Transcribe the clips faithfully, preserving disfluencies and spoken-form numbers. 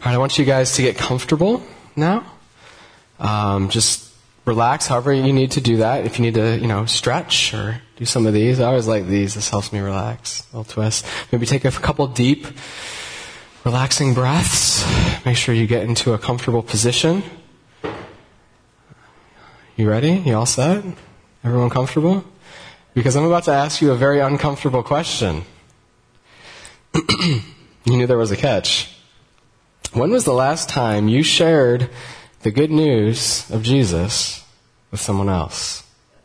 All right, I want you guys to get comfortable now. Um, just relax however you need to do that. If you need to, you know, stretch or do some of these. I always like these. This helps me relax. A little twist. Maybe take a couple deep, relaxing breaths. Make sure you get into a comfortable position. You ready? You all set? Everyone comfortable? Because I'm about to ask you a very uncomfortable question. You knew there was a catch. When was the last time you shared the good news of Jesus with someone else?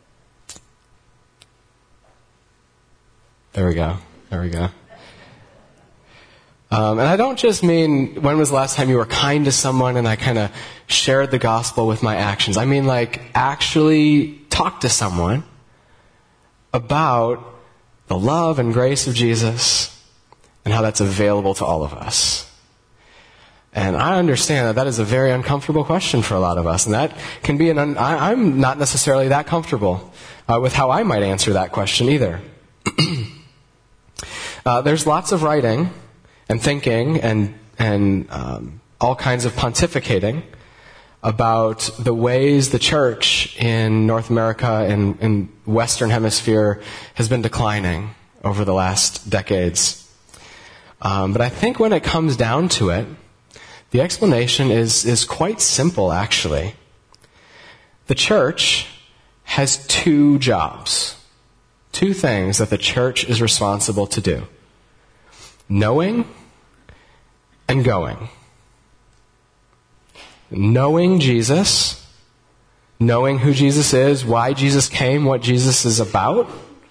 There we go. There we go. Um, and I don't just mean when was the last time you were kind to someone and I kind of shared the gospel with my actions. I mean like actually talk to someone about the love and grace of Jesus and how that's available to all of us. And I understand that that is a very uncomfortable question for a lot of us. And that can be an... Un- I, I'm not necessarily that comfortable uh, with how I might answer that question either. uh, there's lots of writing and thinking and, and um, all kinds of pontificating about the ways the church in North America and in Western Hemisphere has been declining over the last decades. Um, but I think when it comes down to it, the explanation is, is quite simple, actually. The church has two jobs, two things that the church is responsible to do: knowing and going. Knowing Jesus, knowing who Jesus is, why Jesus came, what Jesus is about,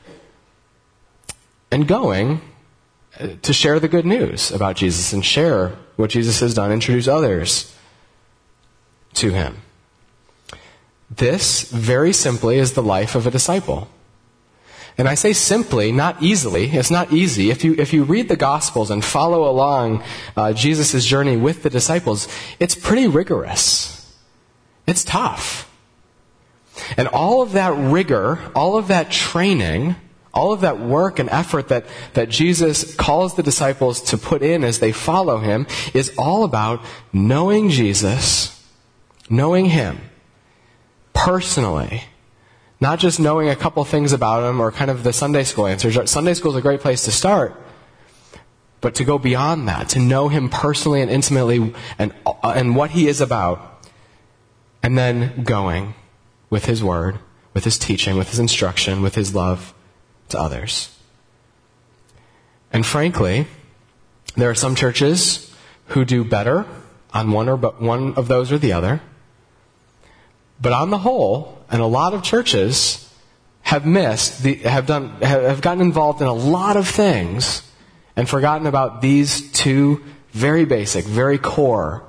and going to share the good news about Jesus and share what Jesus has done, introduce others to him. This, very simply, is the life of a disciple. And I say simply, not easily. It's not easy. If you if you read the Gospels and follow along uh, Jesus' journey with the disciples, it's pretty rigorous. It's tough. And all of that rigor, all of that training, all of that work and effort that, that Jesus calls the disciples to put in as they follow him is all about knowing Jesus, knowing him personally. Not just knowing a couple things about him or kind of the Sunday school answers. Sunday school is a great place to start. But to go beyond that, to know him personally and intimately and, and what he is about. And then going with his word, with his teaching, with his instruction, with his love to others. And frankly, there are some churches who do better on one or but one of those or the other. But on the whole, and a lot of churches have missed, the, have done, have gotten involved in a lot of things and forgotten about these two very basic, very core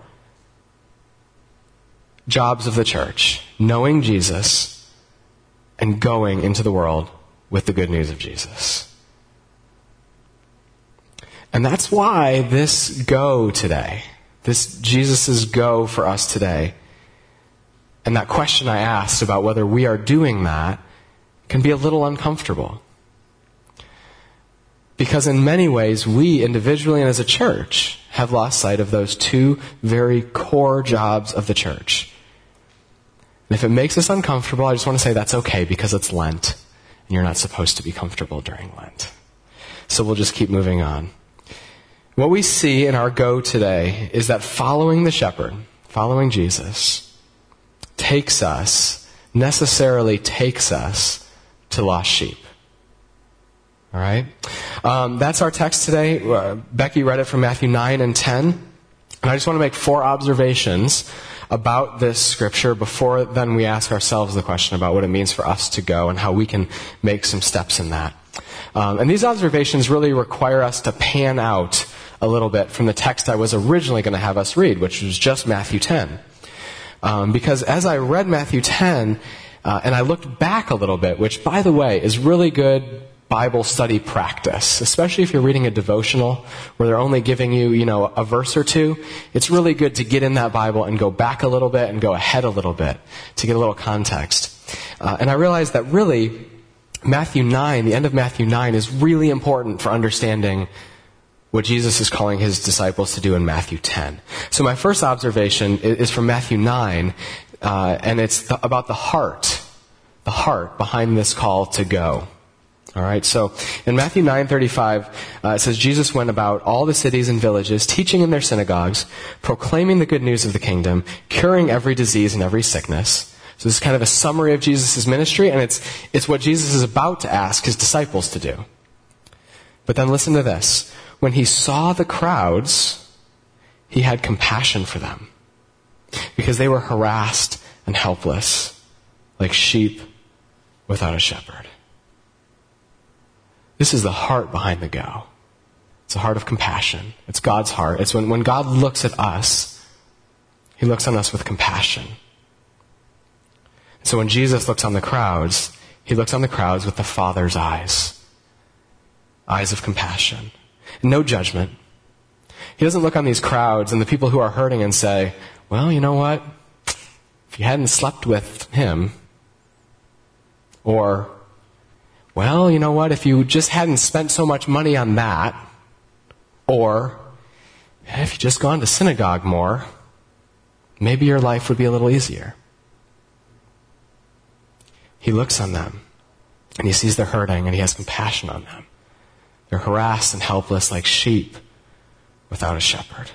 jobs of the church: knowing Jesus and going into the world with the good news of Jesus. And that's why this go today, this Jesus' go for us today, and that question I asked about whether we are doing that can be a little uncomfortable. Because in many ways, we individually and as a church have lost sight of those two very core jobs of the church. And if it makes us uncomfortable, I just want to say that's okay, because it's Lent. And you're not supposed to be comfortable during Lent. So we'll just keep moving on. What we see in our go today is that following the shepherd, following Jesus, takes us, necessarily takes us to lost sheep. All right? Um, that's our text today. Uh, Becky read it from Matthew nine and ten. And I just want to make four observations about this scripture before then we ask ourselves the question about what it means for us to go and how we can make some steps in that. Um, and these observations really require us to pan out a little bit from the text I was originally going to have us read, which was just Matthew ten. Um, because as I read Matthew ten, uh, and I looked back a little bit, which, by the way, is really good Bible study practice, especially if you're reading a devotional where they're only giving you, you know, a verse or two. It's really good to get in that Bible and go back a little bit and go ahead a little bit to get a little context. Uh, and I realized that really Matthew nine, the end of Matthew nine, is really important for understanding what Jesus is calling his disciples to do in Matthew ten. So my first observation is from Matthew nine, uh, and it's the, about the heart, the heart behind this call to go. All right, so in Matthew nine thirty-five, uh, it says, Jesus went about all the cities and villages, teaching in their synagogues, proclaiming the good news of the kingdom, curing every disease and every sickness. So this is kind of a summary of Jesus' ministry, and it's it's what Jesus is about to ask his disciples to do. But then listen to this. When he saw the crowds, he had compassion for them, because they were harassed and helpless, like sheep without a shepherd. This is the heart behind the go. It's a heart of compassion. It's God's heart. It's when, when God looks at us, he looks on us with compassion. So when Jesus looks on the crowds, he looks on the crowds with the Father's eyes. Eyes of compassion. No judgment. He doesn't look on these crowds and the people who are hurting and say, well, you know what? If you hadn't slept with him, or, well, you know what? If you just hadn't spent so much money on that, or, if you just gone to synagogue more, maybe your life would be a little easier. He looks on them, and he sees they're hurting, and he has compassion on them. They're harassed and helpless like sheep without a shepherd.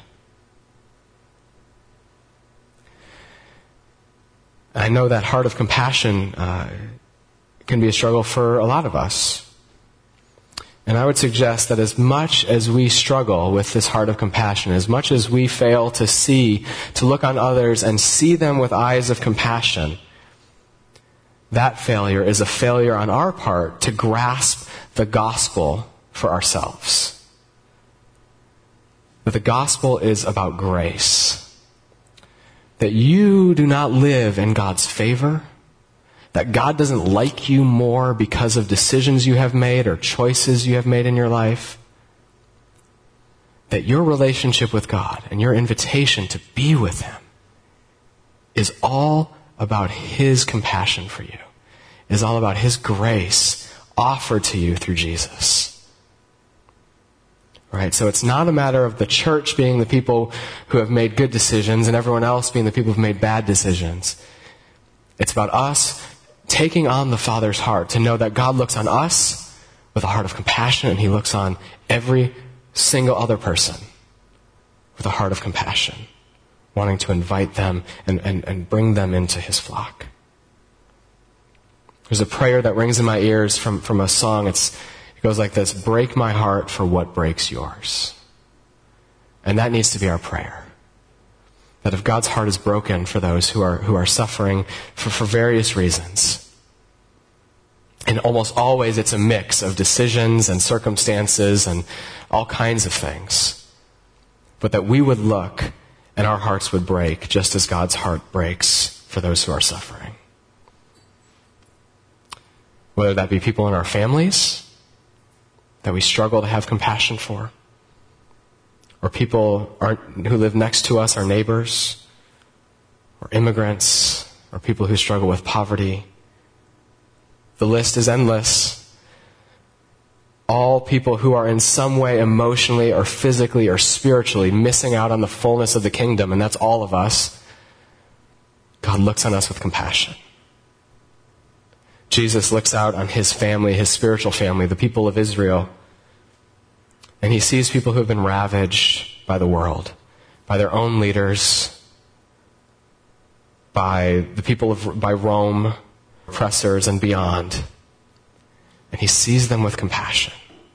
And I know that heart of compassion uh, can be a struggle for a lot of us. And I would suggest that as much as we struggle with this heart of compassion, as much as we fail to see, to look on others and see them with eyes of compassion, that failure is a failure on our part to grasp the gospel for ourselves. That the gospel is about grace. That you do not live in God's favor. That God doesn't like you more because of decisions you have made or choices you have made in your life. That your relationship with God and your invitation to be with him is all about his compassion for you. Is all about his grace offered to you through Jesus. Right? So it's not a matter of the church being the people who have made good decisions and everyone else being the people who have made bad decisions. It's about us taking on the Father's heart, to know that God looks on us with a heart of compassion, and he looks on every single other person with a heart of compassion, wanting to invite them and, and, and bring them into his flock. There's a prayer that rings in my ears from, from a song. It's, it goes like this: break my heart for what breaks yours. And that needs to be our prayer. That if God's heart is broken for those who are who are suffering for, for various reasons, and almost always it's a mix of decisions and circumstances and all kinds of things, but that we would look and our hearts would break just as God's heart breaks for those who are suffering. Whether that be people in our families that we struggle to have compassion for, or people aren't, who live next to us, our neighbors, or immigrants, or people who struggle with poverty. The list is endless. All people who are in some way emotionally or physically or spiritually missing out on the fullness of the kingdom, and that's all of us. God looks on us with compassion. Jesus looks out on his family, his spiritual family, the people of Israel, and he sees people who have been ravaged by the world, by their own leaders, by the people of, by Rome, oppressors, and beyond. And he sees them with compassion.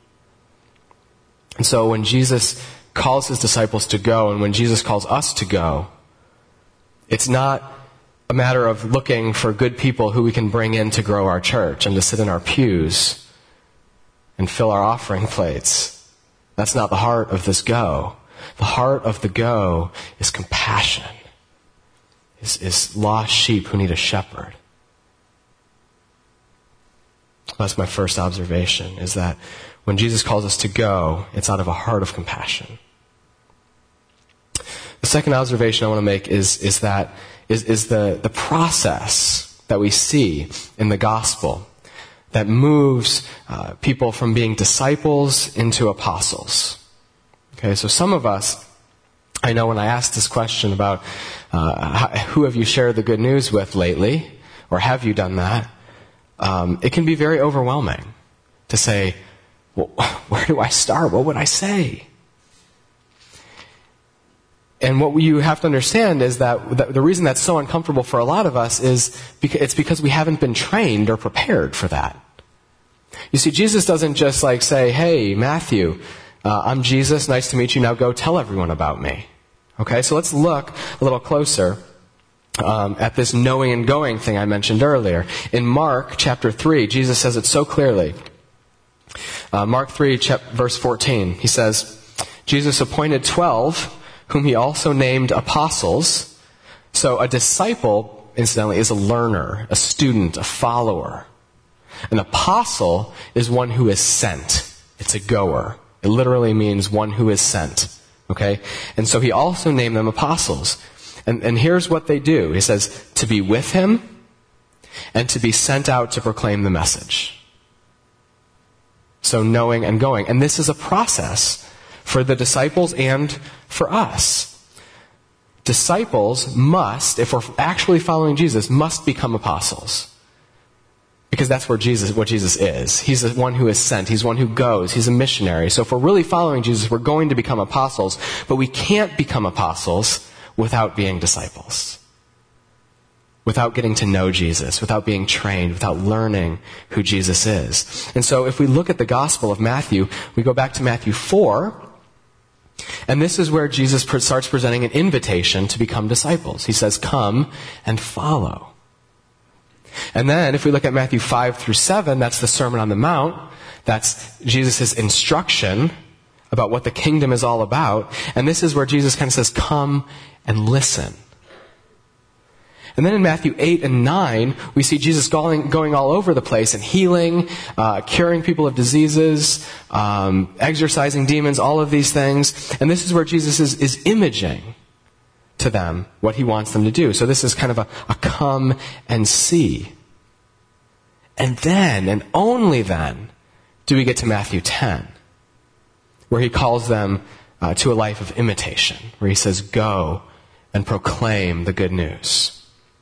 And so when Jesus calls his disciples to go, and when Jesus calls us to go, it's not a matter of looking for good people who we can bring in to grow our church and to sit in our pews and fill our offering plates. That's not the heart of this go. The heart of the go is compassion, is, is lost sheep who need a shepherd. That's my first observation, is that when Jesus calls us to go, it's out of a heart of compassion. The second observation I want to make is, is that is, is the, the process that we see in the gospel that moves uh, people from being disciples into apostles. Okay, so some of us, I know when I asked this question about uh, who have you shared the good news with lately, or have you done that, um, it can be very overwhelming to say, well, where do I start? What would I say? And what you have to understand is that the reason that's so uncomfortable for a lot of us is because it's because we haven't been trained or prepared for that. You see, Jesus doesn't just like say, hey, Matthew, uh, I'm Jesus, nice to meet you, now go tell everyone about me. Okay, so let's look a little closer um, at this knowing and going thing I mentioned earlier. In Mark chapter three, Jesus says it so clearly. Uh, Mark three, chap- verse fourteen, he says, Jesus appointed twelve, whom he also named apostles. So a disciple, incidentally, is a learner, a student, a follower. An apostle is one who is sent. It's a goer. It literally means one who is sent. Okay? And so he also named them apostles. And, and here's what they do. He says, to be with him and to be sent out to proclaim the message. So knowing and going. And this is a process for the disciples and for us. Disciples must, if we're actually following Jesus, must become apostles. Because that's where Jesus, what Jesus is. He's the one who is sent. He's one who goes. He's a missionary. So if we're really following Jesus, we're going to become apostles. But we can't become apostles without being disciples. Without getting to know Jesus, without being trained, without learning who Jesus is. And so if we look at the Gospel of Matthew, we go back to Matthew four, and this is where Jesus starts presenting an invitation to become disciples. He says, come and follow. And then if we look at Matthew five through seven, that's the Sermon on the Mount. That's Jesus' instruction about what the kingdom is all about. And this is where Jesus kind of says, come and listen. And then in Matthew eight and nine, we see Jesus going, going all over the place and healing, uh, curing people of diseases, um, exorcising demons, all of these things. And this is where Jesus is, is imaging to them what he wants them to do. So this is kind of a, a come and see. And then, and only then, do we get to Matthew ten, where he calls them uh, to a life of imitation, where he says, go and proclaim the good news.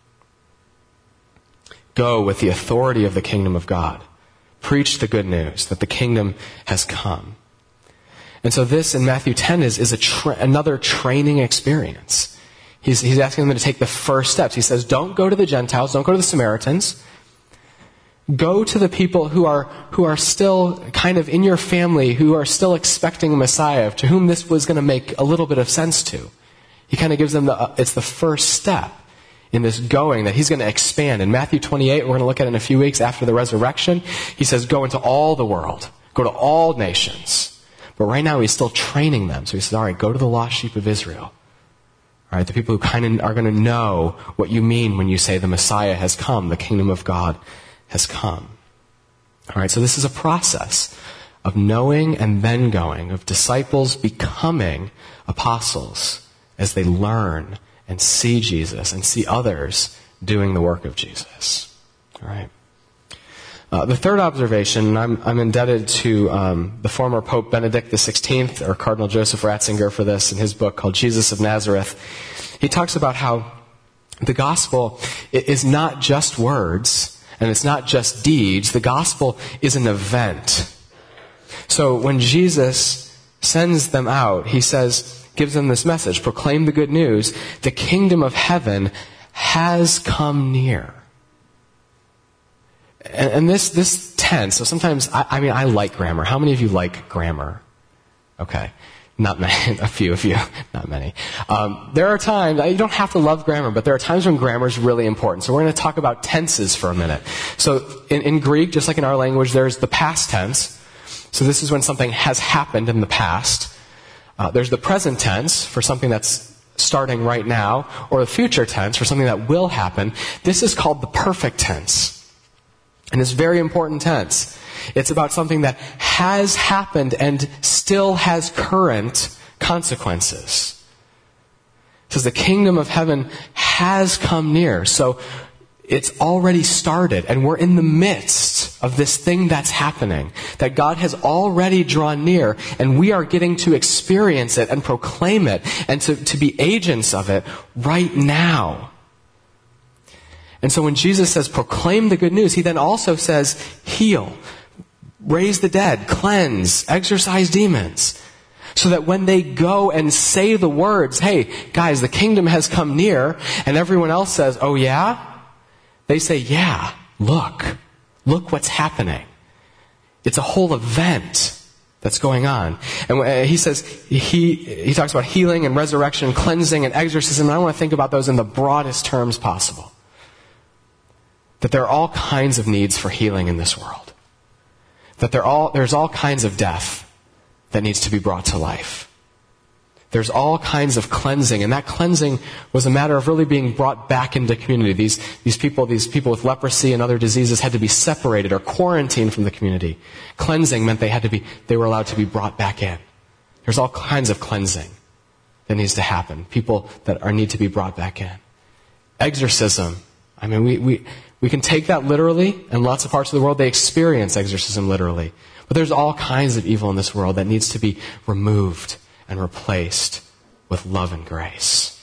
Go with the authority of the kingdom of God. Preach the good news that the kingdom has come. And so this in Matthew ten is, is a tra- another training experience. He's, he's asking them to take the first steps. He says, don't go to the Gentiles, don't go to the Samaritans. Go to the people who are, who are still kind of in your family, who are still expecting a Messiah, to whom this was going to make a little bit of sense to. He kind of gives them the, uh, it's the first step in this going that he's going to expand. In Matthew twenty-eight, we're going to look at it in a few weeks after the resurrection, he says, go into all the world. Go to all nations. But right now he's still training them. So he says, all right, go to the lost sheep of Israel. All right, the people who kind of are going to know what you mean when you say the Messiah has come, the kingdom of God has come. All right, so this is a process of knowing and then going, of disciples becoming apostles as they learn and see Jesus and see others doing the work of Jesus. All right. Uh, the third observation, I'm, I'm indebted to um, the former Pope Benedict the sixteenth, or Cardinal Joseph Ratzinger, for this in his book called Jesus of Nazareth. He talks about how the gospel is not just words, and it's not just deeds. The gospel is an event. So when Jesus sends them out, he says, gives them this message, proclaim the good news, the kingdom of heaven has come near. And, and this this tense, so sometimes, I, I mean, I like grammar. How many of you like grammar? Okay. Not many, a few of you, not many. Um, there are times, you don't have to love grammar, but there are times when grammar is really important. So we're going to talk about tenses for a minute. So in, in Greek, just like in our language, there's the past tense. So this is when something has happened in the past. Uh, there's the present tense for something that's starting right now, or the future tense for something that will happen. This is called the perfect tense. And it's a very important tense. It's about something that has happened and still has current consequences. It says the kingdom of heaven has come near. So it's already started, and we're in the midst of this thing that's happening, that God has already drawn near, and we are getting to experience it and proclaim it and to, to be agents of it right now. And so when Jesus says proclaim the good news, he then also says heal, raise the dead, cleanse, exorcise demons. So that when they go and say the words, hey, guys, the kingdom has come near, and everyone else says, oh yeah? They say, yeah, look. Look what's happening. It's a whole event that's going on. And he says, he, he talks about healing and resurrection, cleansing and exorcism, and I want to think about those in the broadest terms possible. That there are all kinds of needs for healing in this world. That there all, there's all kinds of death that needs to be brought to life. There's all kinds of cleansing, and that cleansing was a matter of really being brought back into community. These, these people, these people with leprosy and other diseases had to be separated or quarantined from the community. Cleansing meant they had to be, they were allowed to be brought back in. There's all kinds of cleansing that needs to happen. People that are need to be brought back in. Exorcism. I mean, we, we, we can take that literally. In lots of parts of the world, they experience exorcism literally. But there's all kinds of evil in this world that needs to be removed and replaced with love and grace.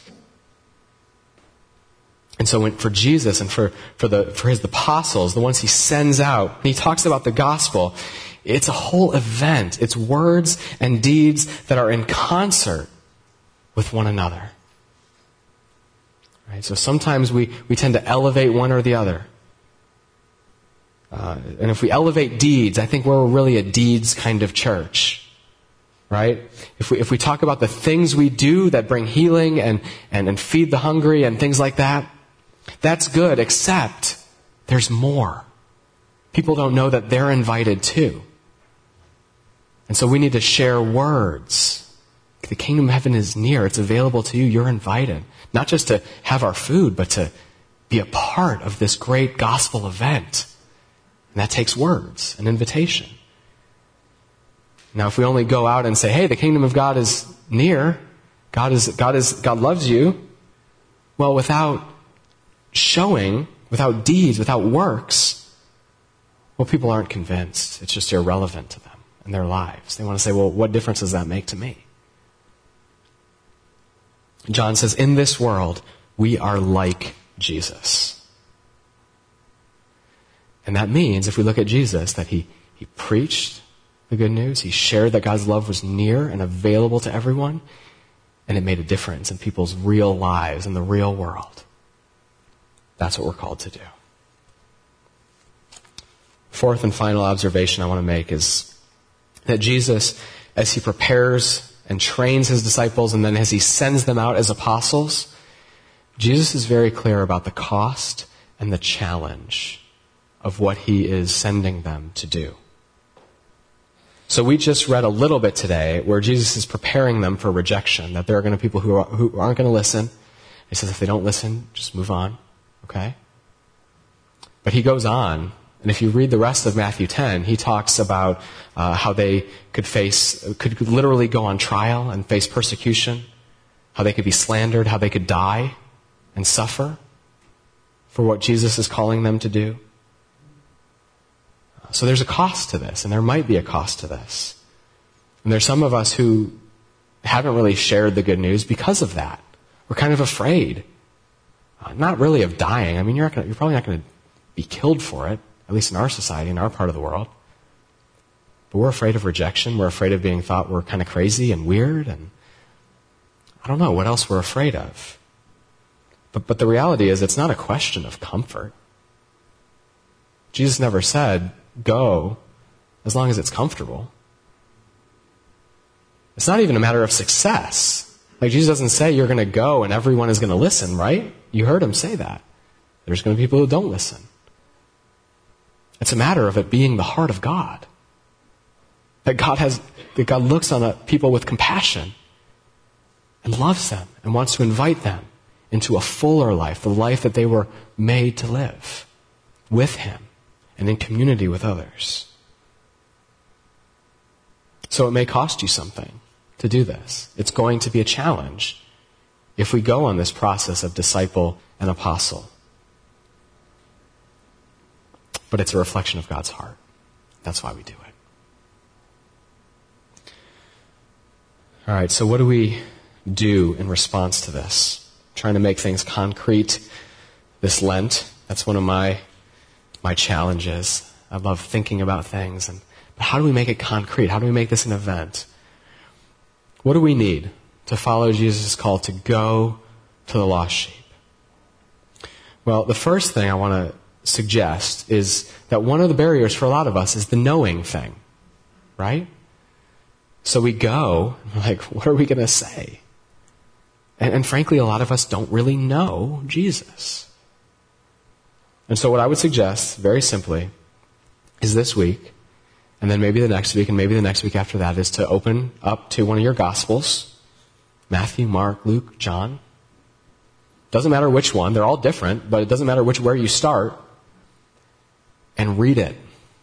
And so when, for Jesus and for, for, the, for his apostles, the ones he sends out, and he talks about the gospel, it's a whole event. It's words and deeds that are in concert with one another. Right? So sometimes we, we tend to elevate one or the other. Uh, and if we elevate deeds, I think we're really a deeds kind of church. Right? If we, if we talk about the things we do that bring healing and, and, and feed the hungry and things like that, that's good, except there's more. People don't know that they're invited too. And so we need to share words. The kingdom of heaven is near. It's available to you. You're invited. Not just to have our food, but to be a part of this great gospel event. And that takes words, an invitation. Now, if we only go out and say, hey, the kingdom of God is near, God is, God is, God loves you, well, without showing, without deeds, without works, well, people aren't convinced. It's just irrelevant to them and their lives. They want to say, well, what difference does that make to me? John says, in this world, we are like Jesus. And that means, if we look at Jesus, that he, he preached the good news. He shared that God's love was near and available to everyone, and it made a difference in people's real lives, in the real world. That's what we're called to do. Fourth and final observation I want to make is that Jesus, as he prepares and trains his disciples, and then as he sends them out as apostles, Jesus is very clear about the cost and the challenge of what he is sending them to do. So we just read a little bit today where Jesus is preparing them for rejection, that there are going to be people who, are, who aren't going to listen. He says if they don't listen, just move on, okay? But he goes on, and if you read the rest of Matthew ten, he talks about uh, how they could face, could literally go on trial and face persecution, how they could be slandered, how they could die and suffer for what Jesus is calling them to do. So there's a cost to this, and there might be a cost to this. And there's some of us who haven't really shared the good news because of that. We're kind of afraid. Uh, not really of dying. I mean, you're, not gonna, you're probably not going to be killed for it, at least in our society, in our part of the world. But we're afraid of rejection. We're afraid of being thought we're kind of crazy and weird. And I don't know what else we're afraid of. But, but the reality is it's not a question of comfort. Jesus never said, go as long as it's comfortable. It's not even a matter of success. Like Jesus doesn't say you're going to go and everyone is going to listen, right? You heard him say that. There's going to be people who don't listen. It's a matter of it being the heart of God. That God has, that God looks on a, people with compassion and loves them and wants to invite them into a fuller life, the life that they were made to live with him and in community with others. So it may cost you something to do this. It's going to be a challenge if we go on this process of disciple and apostle. but it's a reflection of God's heart. That's why we do it. All right, so what do we do in response to this? Trying to make things concrete this Lent. That's one of my my challenges. I love thinking about things. And but how do we make it concrete? How do we make this an event? What do we need to follow Jesus' call to go to the lost sheep? Well, the first thing I want to suggest is that one of the barriers for a lot of us is the knowing thing, right? So we go, and we're like, what are we going to say? And, and frankly, a lot of us don't really know Jesus. And so what I would suggest, very simply, is this week, and then maybe the next week, and maybe the next week after that, is to open up to one of your Gospels, Matthew, Mark, Luke, John. Doesn't matter which one, they're all different, but it doesn't matter which where you start, and read it.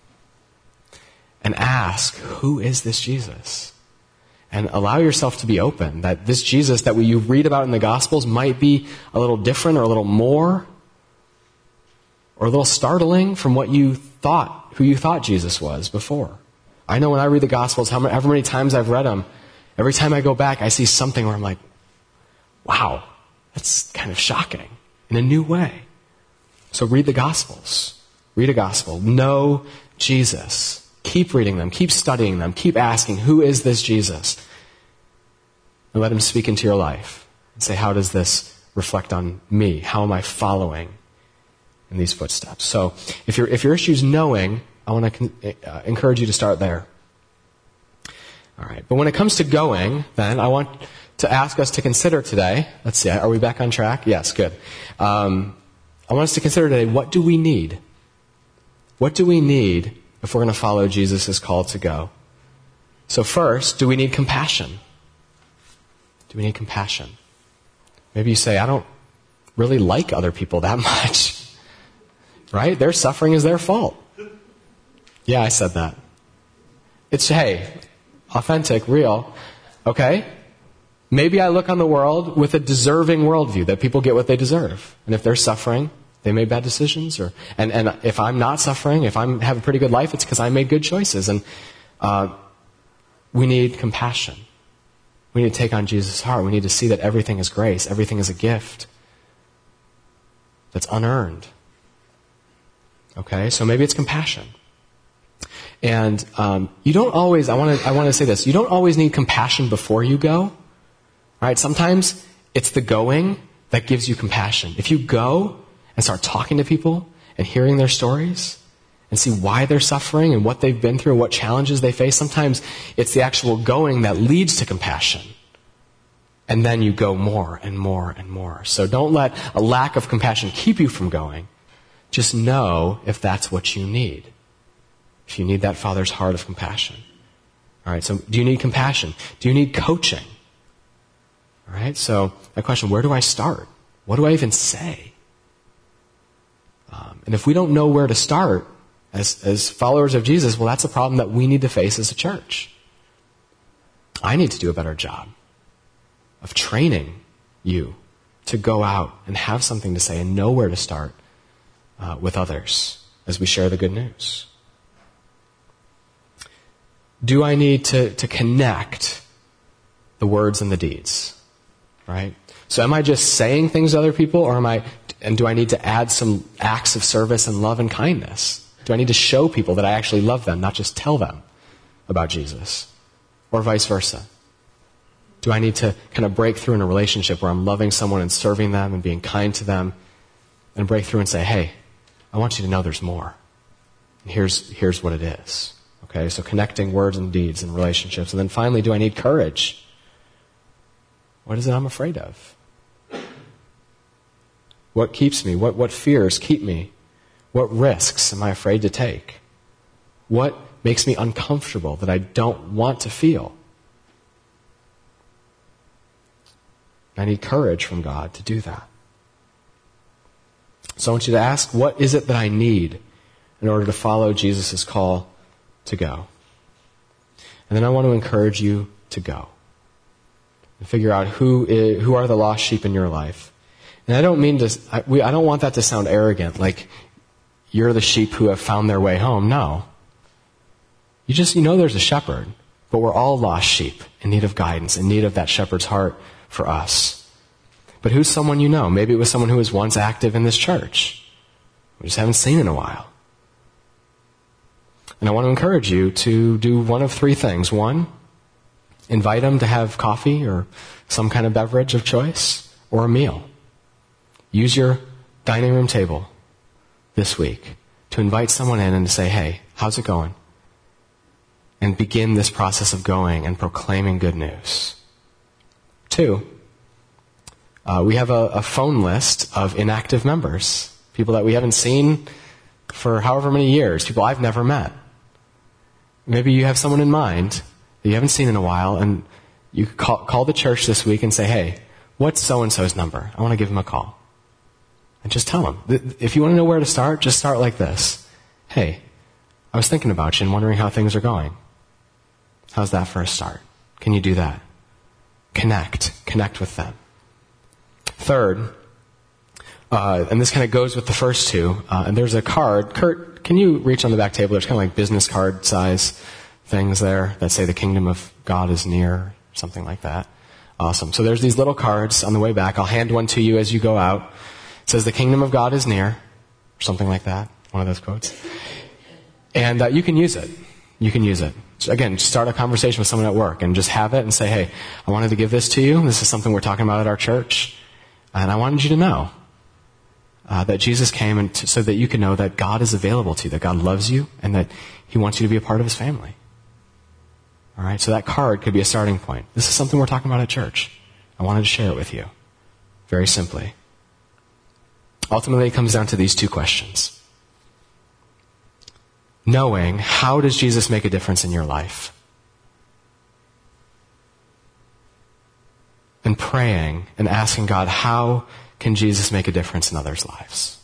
And ask, who is this Jesus? And allow yourself to be open, that this Jesus that we, you read about in the Gospels might be a little different or a little more, or a little startling from what you thought, who you thought Jesus was before. I know when I read the Gospels, however many times I've read them, every time I go back, I see something where I'm like, wow, that's kind of shocking in a new way. So read the Gospels. Read a Gospel. Know Jesus. Keep reading them. Keep studying them. Keep asking, who is this Jesus? And let him speak into your life. And say, how does this reflect on me? How am I following in these footsteps? So if, your if your issue is knowing, I want to con- uh, encourage you to start there. All right. But when it comes to going, then, I want to ask us to consider today. Let's see. Are we back on track? Yes, good. Um, I want us to consider today, what do we need? What do we need if we're going to follow Jesus' call to go? So first, do we need compassion? Do we need compassion? Maybe you say, I don't really like other people that much. Right? Their suffering is their fault. Yeah, I said that. It's, hey, authentic, real. Okay? Maybe I look on the world with a deserving worldview, that people get what they deserve. And if they're suffering, they made bad decisions, or and, and if I'm not suffering, if I have a pretty good life, it's because I made good choices. And uh, we need compassion. We need to take on Jesus' heart. We need to see that everything is grace, everything is a gift that's unearned. Okay, so maybe it's compassion. And um, you don't always. I want to. I want to say this. You don't always need compassion before you go. Right? Sometimes it's the going that gives you compassion. If you go and start talking to people and hearing their stories and see why they're suffering and what they've been through and what challenges they face, sometimes it's the actual going that leads to compassion. And then you go more and more and more. So don't let a lack of compassion keep you from going. Just know if that's what you need. If you need that Father's heart of compassion. All right, so do you need compassion? Do you need coaching? All right, so that question, where do I start? What do I even say? Um, and if we don't know where to start as, as followers of Jesus, well, that's a problem that we need to face as a church. I need to do a better job of training you to go out and have something to say and know where to start uh, with others as we share the good news. Do I need to, to connect the words and the deeds? Right? So am I just saying things to other people, or am I, and do I need to add some acts of service and love and kindness? Do I need to show people that I actually love them, not just tell them about Jesus? Or vice versa? Do I need to kind of break through in a relationship where I'm loving someone and serving them and being kind to them, and break through and say, hey, I want you to know there's more. And here's, here's what it is. Okay, so connecting words and deeds and relationships. And then finally, do I need courage? What is it I'm afraid of? What keeps me? What, what fears keep me? What risks am I afraid to take? What makes me uncomfortable that I don't want to feel? I need courage from God to do that. So I want you to ask, what is it that I need in order to follow Jesus' call to go? And then I want to encourage you to go. And figure out who is, who are the lost sheep in your life. And I don't mean to, I, we, I don't want that to sound arrogant, like you're the sheep who have found their way home. No. You just, you know there's a shepherd, but we're all lost sheep in need of guidance, in need of that shepherd's heart for us. But who's someone you know? Maybe it was someone who was once active in this church. We just haven't seen in a while. And I want to encourage you to do one of three things. One, invite them to have coffee or some kind of beverage of choice or a meal. Use your dining room table this week to invite someone in and to say, hey, how's it going? And begin this process of going and proclaiming good news. Two, uh, we have a, a phone list of inactive members, people that we haven't seen for however many years, people I've never met. Maybe you have someone in mind that you haven't seen in a while, and you call, call the church this week and say, hey, what's so-and-so's number? I want to give them a call. And just tell them. If you want to know where to start, just start like this. Hey, I was thinking about you and wondering how things are going. How's that for a start? Can you do that? Connect. Connect with them. Third, uh, and this kind of goes with the first two, uh, and there's a card. Kurt, can you reach on the back table? There's kind of like business card size things there that say the kingdom of God is near, something like that. Awesome. So there's these little cards on the way back. I'll hand one to you as you go out. It says the kingdom of God is near, or something like that, one of those quotes. And uh, you can use it. You can use it. So again, start a conversation with someone at work and just have it and say, hey, I wanted to give this to you. This is something we're talking about at our church. And I wanted you to know uh, that Jesus came and t- so that you can know that God is available to you, that God loves you, and that he wants you to be a part of his family. All right, so that card could be a starting point. This is something we're talking about at church. I wanted to share it with you. Very simply. Ultimately, it comes down to these two questions. Knowing, how does Jesus make a difference in your life? And praying and asking God, how can Jesus make a difference in others' lives?